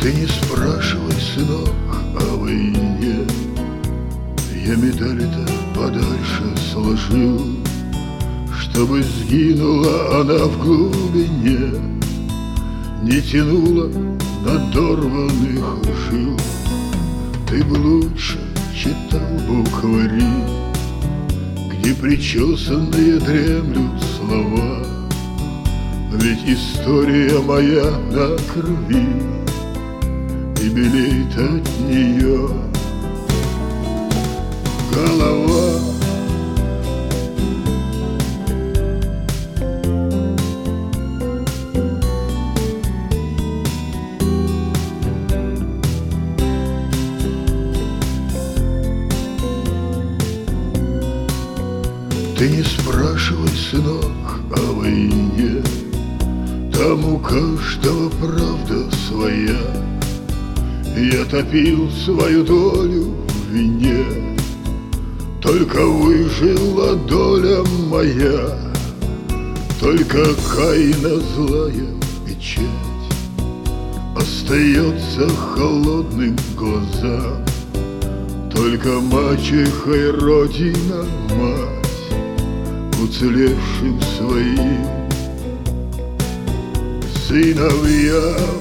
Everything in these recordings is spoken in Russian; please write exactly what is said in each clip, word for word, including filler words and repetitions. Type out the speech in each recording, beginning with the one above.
Ты не спрашивай, сынок, о войне. Я медали-то подальше сложил, чтобы сгинула она в глубине, не тянула надорванных жил. Ты б лучше читал буквари, где причесанные дремлют слова. Ведь история моя на крови и белеет от нее голова. Ты не спрашивай, сынок, о войне. Там у каждого правда своя. Я топил свою долю в вине, только выжила доля моя. Только Каина злая печать остается холодным глазам. Только мачеха и родина мать уцелевшим своим сыновьям.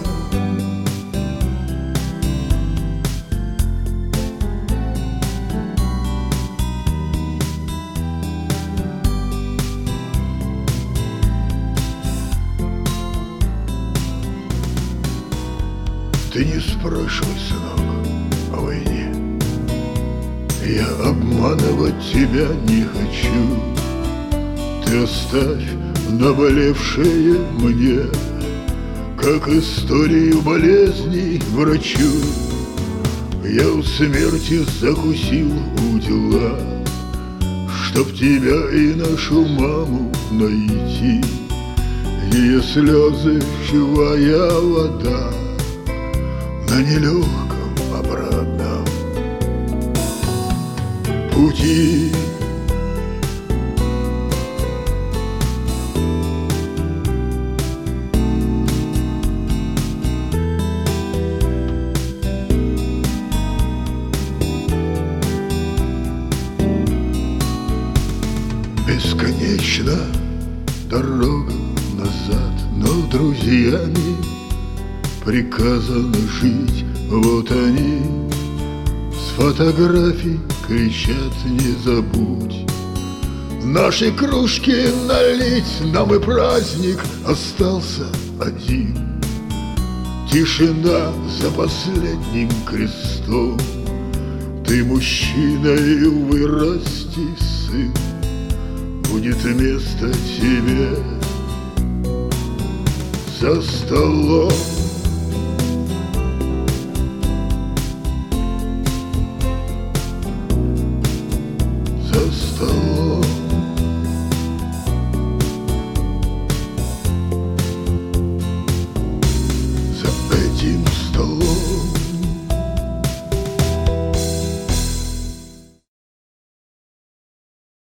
Ты не спрашивай, сынок, о войне. Я обманывать тебя не хочу. Ты оставь наболевшее мне, как историю болезней врачу. Я у смерти закусил у дела, чтоб тебя и нашу маму найти. Ее слезы — живая вода на нелегком обратном пути. Бесконечна дорога назад, но друзьями приказано жить. Вот они с фотографий кричат: не забудь наши кружки налить. Нам и праздник остался один. Тишина за последним крестом. Ты мужчина и вырасти, сын, будет место тебе за столом.